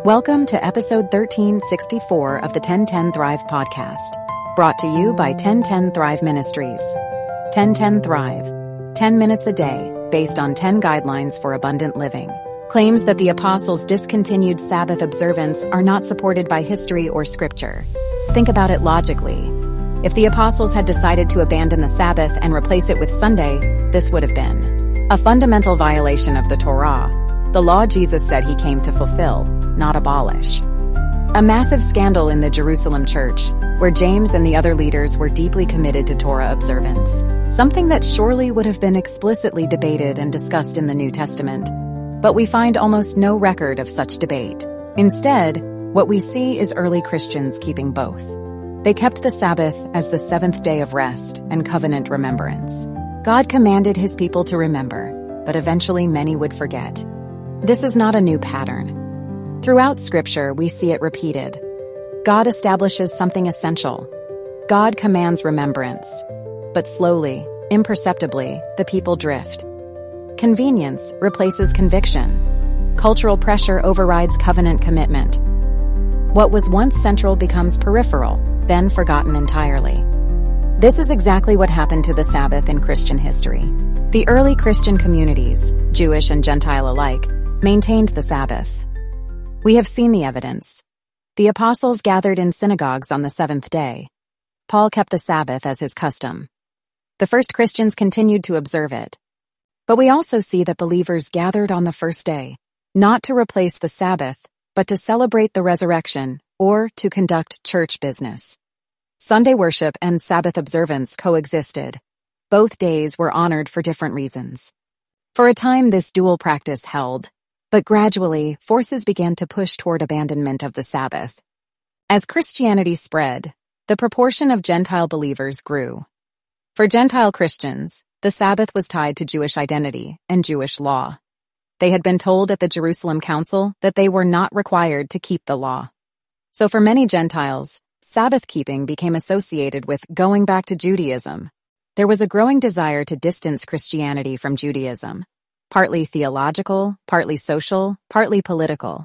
Welcome to episode 1364 of the 1010 Thrive podcast, brought to you by 1010 Thrive Ministries. 1010 Thrive, 10 minutes a day, based on 10 guidelines for abundant living, claims that the apostles' discontinued Sabbath observance are not supported by history or scripture. Think about it logically. If the apostles had decided to abandon the Sabbath and replace it with Sunday, this would have been a fundamental violation of the Torah, the law Jesus said he came to fulfill, not abolish. A massive scandal in the Jerusalem church, where James and the other leaders were deeply committed to Torah observance, something that surely would have been explicitly debated and discussed in the New Testament. But we find almost no record of such debate. Instead, what we see is early Christians keeping both. They kept the Sabbath as the seventh day of rest and covenant remembrance. God commanded his people to remember, but eventually many would forget. This is not a new pattern. Throughout Scripture, we see it repeated. God establishes something essential. God commands remembrance. But slowly, imperceptibly, the people drift. Convenience replaces conviction. Cultural pressure overrides covenant commitment. What was once central becomes peripheral, then forgotten entirely. This is exactly what happened to the Sabbath in Christian history. The early Christian communities, Jewish and Gentile alike, maintained the Sabbath. We have seen the evidence. The apostles gathered in synagogues on the seventh day. Paul kept the Sabbath as his custom. The first Christians continued to observe it. But we also see that believers gathered on the first day, not to replace the Sabbath, but to celebrate the resurrection or to conduct church business. Sunday worship and Sabbath observance coexisted. Both days were honored for different reasons. For a time, this dual practice held, but gradually, forces began to push toward abandonment of the Sabbath. As Christianity spread, the proportion of Gentile believers grew. For Gentile Christians, the Sabbath was tied to Jewish identity and Jewish law. They had been told at the Jerusalem Council that they were not required to keep the law. So for many Gentiles, Sabbath keeping became associated with going back to Judaism. There was a growing desire to distance Christianity from Judaism, partly theological, partly social, partly political.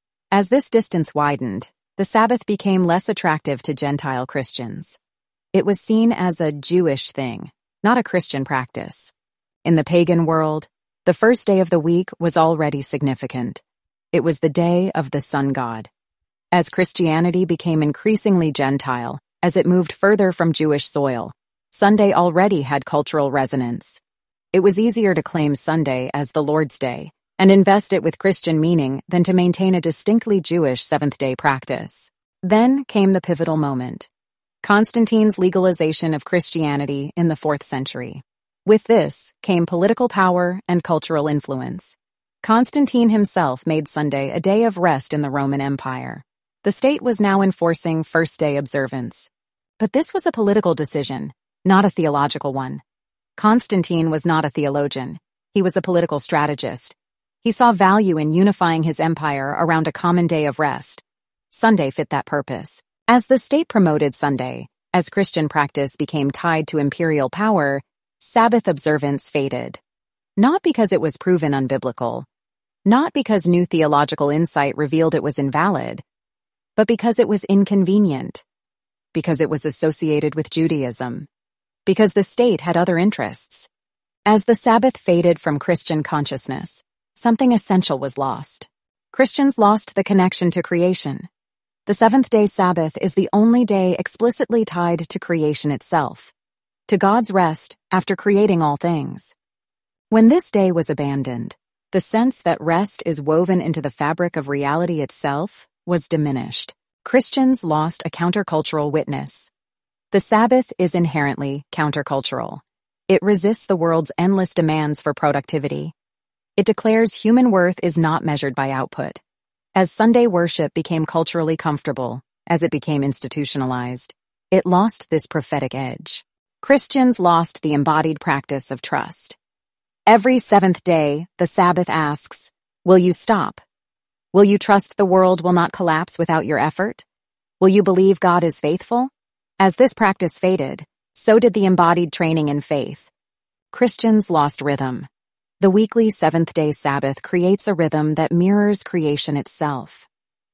As this distance widened, the Sabbath became less attractive to Gentile Christians. It was seen as a Jewish thing, not a Christian practice. In the pagan world, the first day of the week was already significant. It was the day of the sun god. As Christianity became increasingly Gentile, as it moved further from Jewish soil, Sunday already had cultural resonance. It was easier to claim Sunday as the Lord's Day and invest it with Christian meaning than to maintain a distinctly Jewish seventh-day practice. Then came the pivotal moment: Constantine's legalization of Christianity in the 4th century. With this came political power and cultural influence. Constantine himself made Sunday a day of rest in the Roman Empire. The state was now enforcing first-day observance. But this was a political decision, not a theological one. Constantine was not a theologian. He was a political strategist. He saw value in unifying his empire around a common day of rest. Sunday fit that purpose. As the state promoted Sunday, as Christian practice became tied to imperial power, Sabbath observance faded. Not because it was proven unbiblical, not because new theological insight revealed it was invalid, but because it was inconvenient, because it was associated with Judaism, because the state had other interests. As the Sabbath faded from Christian consciousness, something essential was lost. Christians lost the connection to creation. The seventh-day Sabbath is the only day explicitly tied to creation itself, to God's rest after creating all things. When this day was abandoned, the sense that rest is woven into the fabric of reality itself was diminished. Christians lost a countercultural witness. The Sabbath is inherently countercultural. It resists the world's endless demands for productivity. It declares human worth is not measured by output. As Sunday worship became culturally comfortable, as it became institutionalized, it lost this prophetic edge. Christians lost the embodied practice of trust. Every seventh day, the Sabbath asks, will you stop? Will you trust the world will not collapse without your effort? Will you believe God is faithful? As this practice faded, so did the embodied training in faith. Christians lost rhythm. The weekly seventh-day Sabbath creates a rhythm that mirrors creation itself.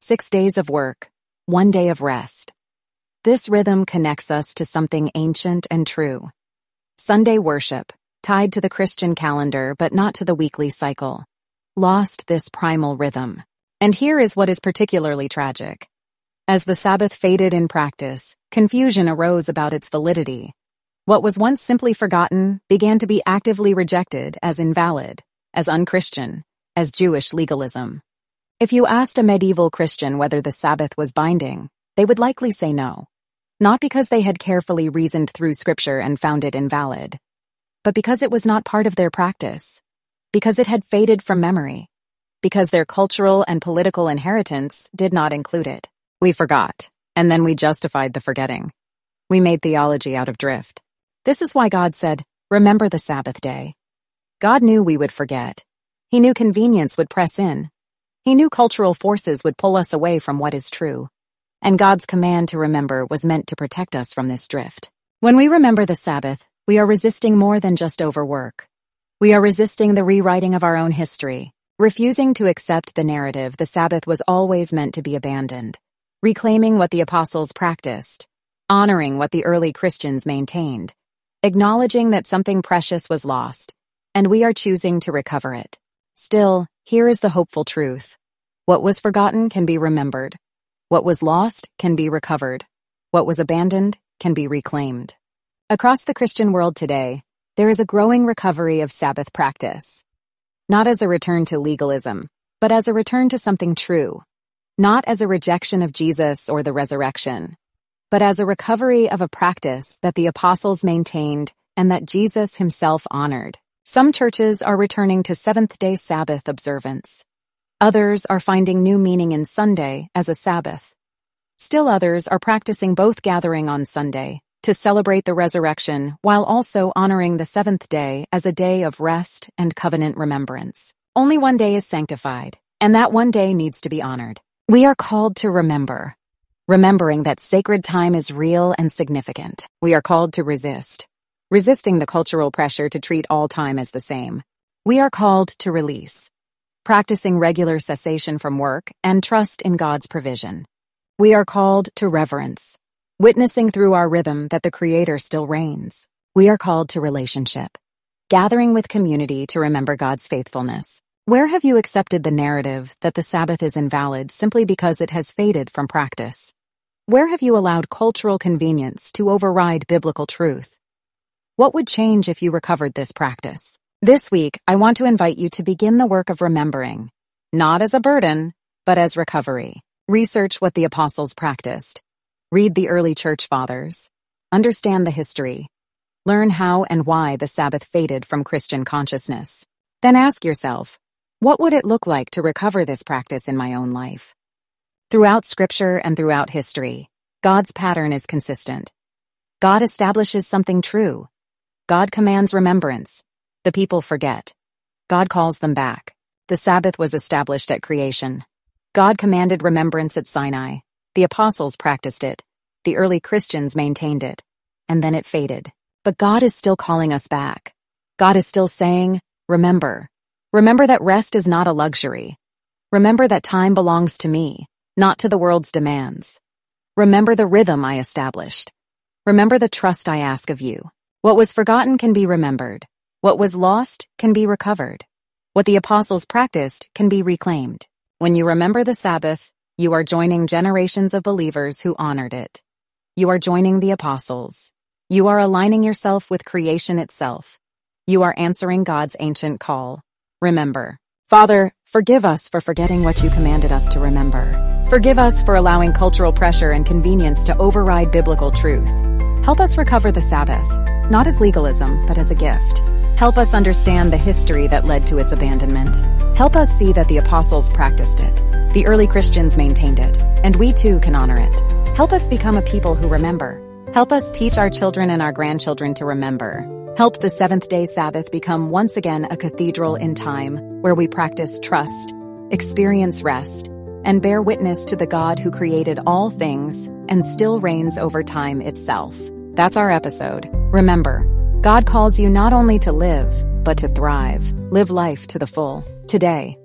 6 days of work, 1 day of rest. This rhythm connects us to something ancient and true. Sunday worship, tied to the Christian calendar but not to the weekly cycle, lost this primal rhythm. And here is what is particularly tragic. As the Sabbath faded in practice, confusion arose about its validity. What was once simply forgotten began to be actively rejected as invalid, as unchristian, as Jewish legalism. If you asked a medieval Christian whether the Sabbath was binding, they would likely say no. Not because they had carefully reasoned through Scripture and found it invalid, but because it was not part of their practice, because it had faded from memory, because their cultural and political inheritance did not include it. We forgot, and then we justified the forgetting. We made theology out of drift. This is why God said, "Remember the Sabbath day." God knew we would forget. He knew convenience would press in. He knew cultural forces would pull us away from what is true. And God's command to remember was meant to protect us from this drift. When we remember the Sabbath, we are resisting more than just overwork. We are resisting the rewriting of our own history, refusing to accept the narrative the Sabbath was always meant to be abandoned, reclaiming what the apostles practiced, honoring what the early Christians maintained, acknowledging that something precious was lost, and we are choosing to recover it. Still, here is the hopeful truth. What was forgotten can be remembered. What was lost can be recovered. What was abandoned can be reclaimed. Across the Christian world today, there is a growing recovery of Sabbath practice. Not as a return to legalism, but as a return to something true. Not as a rejection of Jesus or the resurrection, but as a recovery of a practice that the apostles maintained and that Jesus himself honored. Some churches are returning to seventh-day Sabbath observance. Others are finding new meaning in Sunday as a Sabbath. Still others are practicing both gathering on Sunday to celebrate the resurrection while also honoring the seventh day as a day of rest and covenant remembrance. Only one day is sanctified, and that one day needs to be honored. We are called to remember, remembering that sacred time is real and significant. We are called to resisting the cultural pressure to treat all time as the same. We are called to release, practicing regular cessation from work and trust in God's provision. We are called to reverence, witnessing through our rhythm that the Creator still reigns. We are called to relationship, gathering with community to remember God's faithfulness. Where have you accepted the narrative that the Sabbath is invalid simply because it has faded from practice? Where have you allowed cultural convenience to override biblical truth? What would change if you recovered this practice? This week, I want to invite you to begin the work of remembering, not as a burden, but as recovery. Research what the apostles practiced. Read the early church fathers. Understand the history. Learn how and why the Sabbath faded from Christian consciousness. Then ask yourself, what would it look like to recover this practice in my own life? Throughout Scripture and throughout history, God's pattern is consistent. God establishes something true. God commands remembrance. The people forget. God calls them back. The Sabbath was established at creation. God commanded remembrance at Sinai. The apostles practiced it. The early Christians maintained it. And then it faded. But God is still calling us back. God is still saying, remember. Remember that rest is not a luxury. Remember that time belongs to me, not to the world's demands. Remember the rhythm I established. Remember the trust I ask of you. What was forgotten can be remembered. What was lost can be recovered. What the apostles practiced can be reclaimed. When you remember the Sabbath, you are joining generations of believers who honored it. You are joining the apostles. You are aligning yourself with creation itself. You are answering God's ancient call. Remember. Father, forgive us for forgetting what you commanded us to remember. Forgive us for allowing cultural pressure and convenience to override biblical truth. Help us recover the Sabbath, not as legalism, but as a gift. Help us understand the history that led to its abandonment. Help us see that the apostles practiced it, the early Christians maintained it, and we too can honor it. Help us become a people who remember. Help us teach our children and our grandchildren to remember. Help the seventh-day Sabbath become once again a cathedral in time where we practice trust, experience rest, and bear witness to the God who created all things and still reigns over time itself. That's our episode. Remember, God calls you not only to live, but to thrive. Live life to the full. Today.